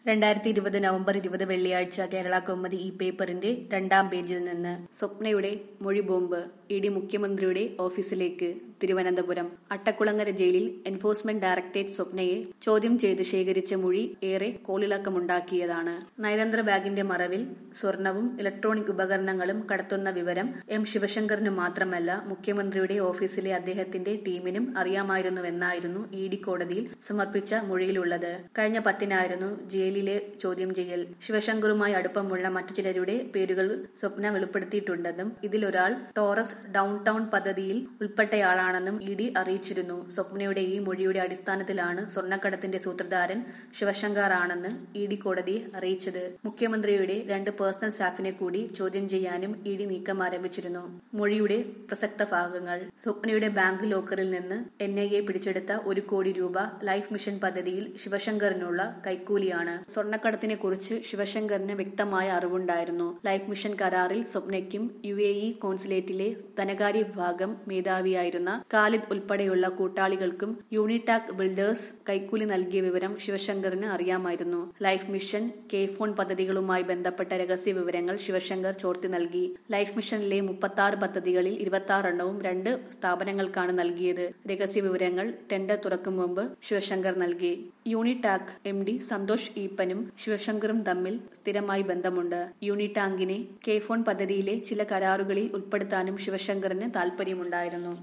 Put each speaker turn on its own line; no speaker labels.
2020 November 20 വെള്ളിയാഴ്ച കേരള കൗമുദി ഈ പേപ്പറിന്റെ 2-ാം പേജിൽ നിന്ന് സ്വപ്നയുടെ മൊഴി ബോംബ് ഇഡി മുഖ്യമന്ത്രിയുടെ ഓഫീസിലേക്ക്. തിരുവനന്തപുരം അട്ടക്കുളങ്ങര ജയിലിൽ എൻഫോഴ്സ്മെന്റ് ഡയറക്ടറേറ്റ് സ്വപ്നയെ ചോദ്യം ചെയ്ത് ശേഖരിച്ച മൊഴി ഏറെ കോളിളക്കമുണ്ടാക്കിയതാണ്. നയതന്ത്ര ബാഗിന്റെ മറവിൽ സ്വർണവും ഇലക്ട്രോണിക് ഉപകരണങ്ങളും കടത്തുന്ന വിവരം ശിവശങ്കറിനു മാത്രമല്ല മുഖ്യമന്ത്രിയുടെ ഓഫീസിലെ അദ്ദേഹത്തിന്റെ ടീമിനും അറിയാമായിരുന്നുവെന്നായിരുന്നു ഇഡി കോടതിയിൽ സമർപ്പിച്ച മൊഴിയിലുള്ളത്. കഴിഞ്ഞ 10-നായിരുന്നു ജയിലിലെ ചോദ്യം ചെയ്യൽ. ശിവശങ്കറുമായി അടുപ്പമുള്ള മറ്റു ചിലരുടെ പേരുകൾ സ്വപ്ന വെളിപ്പെടുത്തിയിട്ടുണ്ടെന്നും ഇതിലൊരാൾ ടോറസ് ഡൗൺ ടൗൺ പദ്ധതിയിൽ ഉൾപ്പെട്ടയാളാണെന്നും ഇഡി അറിയിച്ചിരുന്നു. സ്വപ്നയുടെ ഈ മൊഴിയുടെ അടിസ്ഥാനത്തിലാണ് സ്വർണ്ണക്കടത്തിന്റെ സൂത്രധാരൻ ശിവശങ്കർ ആണെന്ന് ഇഡി കോടതിയെ അറിയിച്ചത്. മുഖ്യമന്ത്രിയുടെ 2 പേഴ്സണൽ സ്റ്റാഫിനെ കൂടി ചോദ്യം ചെയ്യാനും ഇഡി നീക്കം ആരംഭിച്ചിരുന്നു. മൊഴിയുടെ പ്രസക്ത ഭാഗങ്ങൾ: സ്വപ്നയുടെ ബാങ്ക് ലോക്കറിൽ നിന്ന് NIA പിടിച്ചെടുത്ത 1 കോടി രൂപ ലൈഫ് മിഷൻ പദ്ധതിയിൽ ശിവശങ്കറിനുള്ള കൈക്കൂലിയാണ്. സ്വർണ്ണക്കടത്തിനെ കുറിച്ച് ശിവശങ്കറിന് വ്യക്തമായ അറിവുണ്ടായിരുന്നു. ലൈഫ് മിഷൻ കരാറിൽ സ്വപ്നയ്ക്കും UAE കോൺസുലേറ്റിലെ ധനകാര്യ വിഭാഗം മേധാവിയായിരുന്ന ഖാലിദ് ഉൾപ്പെടെയുള്ള കൂട്ടാളികൾക്കും യൂണിടാക് ബിൽഡേഴ്സ് കൈക്കൂലി നൽകിയ വിവരം ശിവശങ്കറിന് അറിയാമായിരുന്നു. ലൈഫ് മിഷൻ, കെ-ഫോൺ പദ്ധതികളുമായി ബന്ധപ്പെട്ട രഹസ്യ വിവരങ്ങൾ ശിവശങ്കർ ചോർത്തി നൽകി. ലൈഫ് മിഷനിലെ 36 പദ്ധതികളിൽ 26 എണ്ണവും 2 സ്ഥാപനങ്ങൾക്കാണ് നൽകിയത്. രഹസ്യ വിവരങ്ങൾ ടെൻഡർ തുറക്കും മുമ്പ് ശിവശങ്കർ നൽകി. യൂണിടാക് MD സന്തോഷ് ഈപ്പനും ശിവശങ്കറും തമ്മിൽ സ്ഥിരമായി ബന്ധമുണ്ട്. യൂണിടാങ്കിനെ കെ-ഫോൺ പദ്ധതിയിലെ ചില കരാറുകളിൽ ഉൾപ്പെടുത്താനും ശിവശങ്കറിന് താൽപര്യമുണ്ടായിരുന്നു.